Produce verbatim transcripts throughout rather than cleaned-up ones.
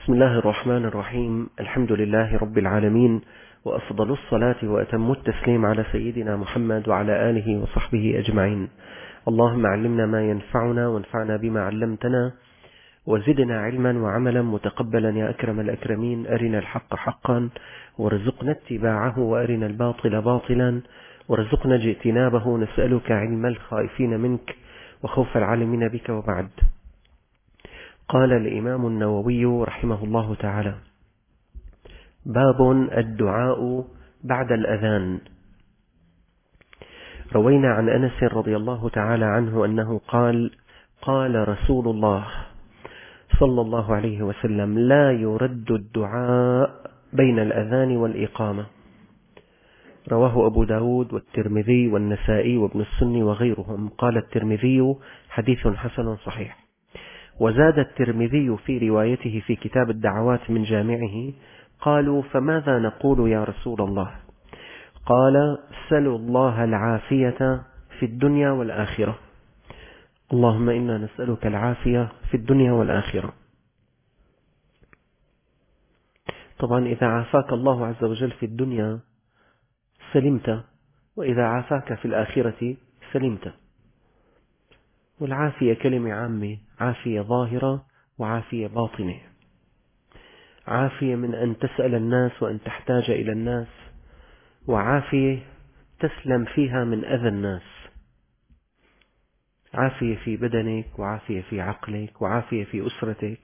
بسم الله الرحمن الرحيم. الحمد لله رب العالمين، وأفضل الصلاة وأتم التسليم على سيدنا محمد وعلى آله وصحبه أجمعين. اللهم علمنا ما ينفعنا وانفعنا بما علمتنا، وزدنا علما وعملا متقبلا يا أكرم الأكرمين. أرنا الحق حقا وارزقنا اتباعه، وأرنا الباطل باطلا وارزقنا اجتنابه. نسألك علم الخائفين منك وخوف العالمين بك. وبعد. قال الإمام النووي رحمه الله تعالى: باب الدعاء بعد الأذان. روينا عن أنس رضي الله تعالى عنه أنه قال: قال رسول الله صلى الله عليه وسلم: لا يرد الدعاء بين الأذان والإقامة. رواه أبو داود والترمذي والنسائي وابن السني وغيرهم. قال الترمذي: حديث حسن صحيح. وزاد الترمذي في روايته في كتاب الدعوات من جامعه: قالوا: فماذا نقول يا رسول الله؟ قال: سلوا الله العافية في الدنيا والآخرة. اللهم إنا نسألك العافية في الدنيا والآخرة. طبعا إذا عافاك الله عز وجل في الدنيا سلمت، وإذا عافاك في الآخرة سلمت. والعافية كلمة عامة، عافية ظاهرة وعافية باطنة. عافية من أن تسأل الناس وأن تحتاج إلى الناس، وعافية تسلم فيها من أذى الناس. عافية في بدنك، وعافية في عقلك، وعافية في أسرتك.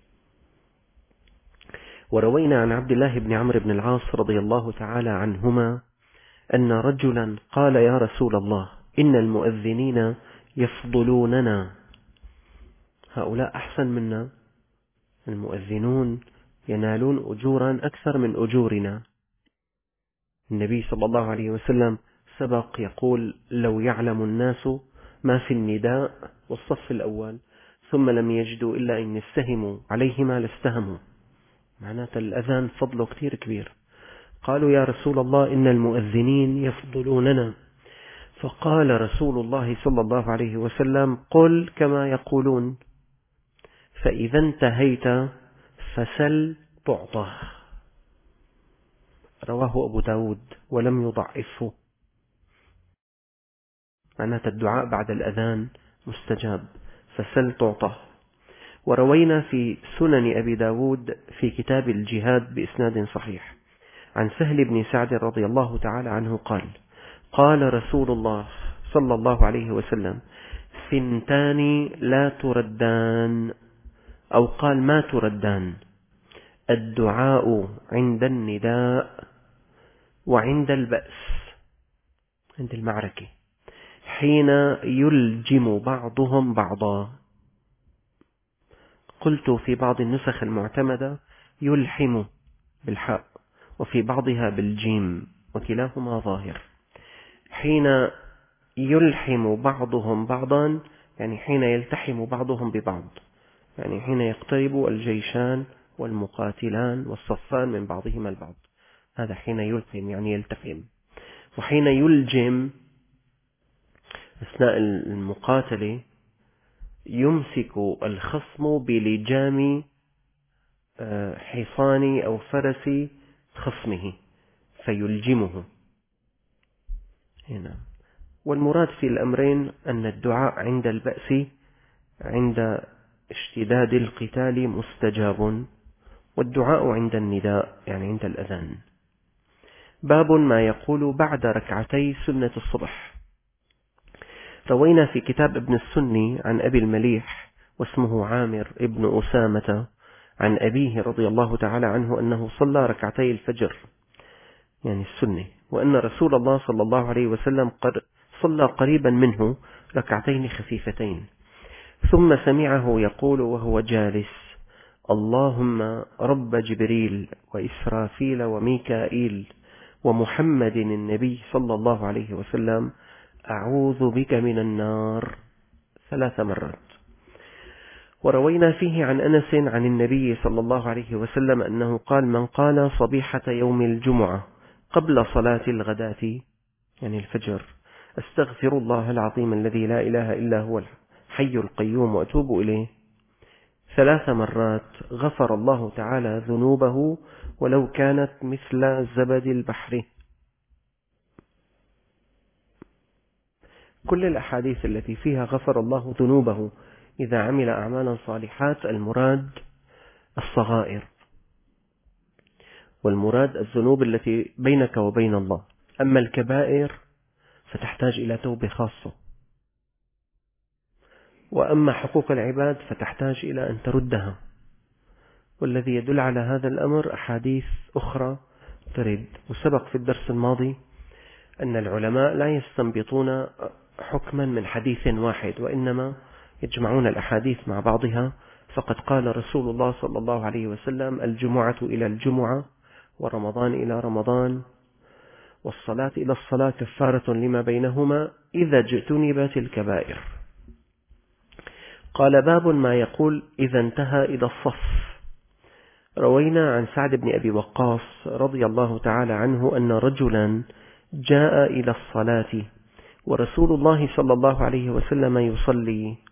وروينا عن عبد الله بن عمرو بن العاص رضي الله تعالى عنهما أن رجلا قال: يا رسول الله، إن المؤذنين يفضلوننا، هؤلاء أحسن منا، المؤذنون ينالون أجورا أكثر من أجورنا. النبي صلى الله عليه وسلم سبق يقول: لو يعلم الناس ما في النداء والصف الأول ثم لم يجدوا إلا أن يستهموا عليهما لاستهموا. معناته الأذان فضله كثير كبير. قالوا: يا رسول الله، إن المؤذنين يفضلوننا. فقال رسول الله صلى الله عليه وسلم: قل كما يقولون، فإذا انتهيت فسل تعطى. رواه أبو داود ولم يضعفه. معناته الدعاء بعد الأذان مستجاب، فسل تعطى. وروينا في سنن أبي داود في كتاب الجهاد بإسناد صحيح عن سهل بن سعد رضي الله تعالى عنه قال: قال رسول الله صلى الله عليه وسلم: ثنتان لا تردان، أو قال: ما تردان، الدعاء عند النداء وعند البأس، عند المعركة، حين يلجم بعضهم بعضا. قلت في بعض النسخ المعتمدة يلحم بالحاء، وفي بعضها بالجيم، وكلاهما ظاهر. حين يلحم بعضهم بعضا يعني حين يلتحم بعضهم ببعض، يعني حين يقترب الجيشان والمقاتلان والصفان من بعضهما البعض، هذا حين يلحم يعني يلتحم. وحين يلجم أثناء المقاتلة يمسك الخصم بلجام حصان أو فرس خصمه فيلجمه هنا. والمراد في الأمرين أن الدعاء عند البأس عند اشتداد القتال مستجاب، والدعاء عند النداء يعني عند الأذان. باب ما يقول بعد ركعتي سنة الصبح. روينا في كتاب ابن السني عن أبي المليح واسمه عامر ابن أسامة عن أبيه رضي الله تعالى عنه أنه صلى ركعتي الفجر يعني السنة، وأن رسول الله صلى الله عليه وسلم صلى قريبا منه ركعتين خفيفتين، ثم سمعه يقول وهو جالس: اللهم رب جبريل وإسرافيل وميكائيل ومحمد النبي صلى الله عليه وسلم، أعوذ بك من النار، ثلاث مرات. وروينا فيه عن أنس عن النبي صلى الله عليه وسلم أنه قال: من قال صبيحة يوم الجمعة قبل صلاة الغداة يعني الفجر: أستغفر الله العظيم الذي لا إله إلا هو الحي القيوم وأتوب إليه، ثلاث مرات غفر الله تعالى ذنوبه ولو كانت مثل زبد البحر. كل الأحاديث التي فيها غفر الله ذنوبه إذا عمل أعمالا صالحات المراد الصغائر، والمراد الذنوب التي بينك وبين الله. أما الكبائر فتحتاج إلى توبة خاصة، وأما حقوق العباد فتحتاج إلى أن تردها. والذي يدل على هذا الأمر أحاديث أخرى ترد. وسبق في الدرس الماضي أن العلماء لا يستنبطون حكما من حديث واحد، وإنما يجمعون الأحاديث مع بعضها. فقد قال رسول الله صلى الله عليه وسلم: الجمعة إلى الجمعة، ورمضان إلى رمضان، والصلاة إلى الصلاة كفارة لما بينهما إذا اجتنبت الكبائر. قال: باب ما يقول إذا انتهى إلى الصف. روينا عن سعد بن أبي وقاص رضي الله تعالى عنه أن رجلا جاء إلى الصلاة ورسول الله صلى الله عليه وسلم يصلي،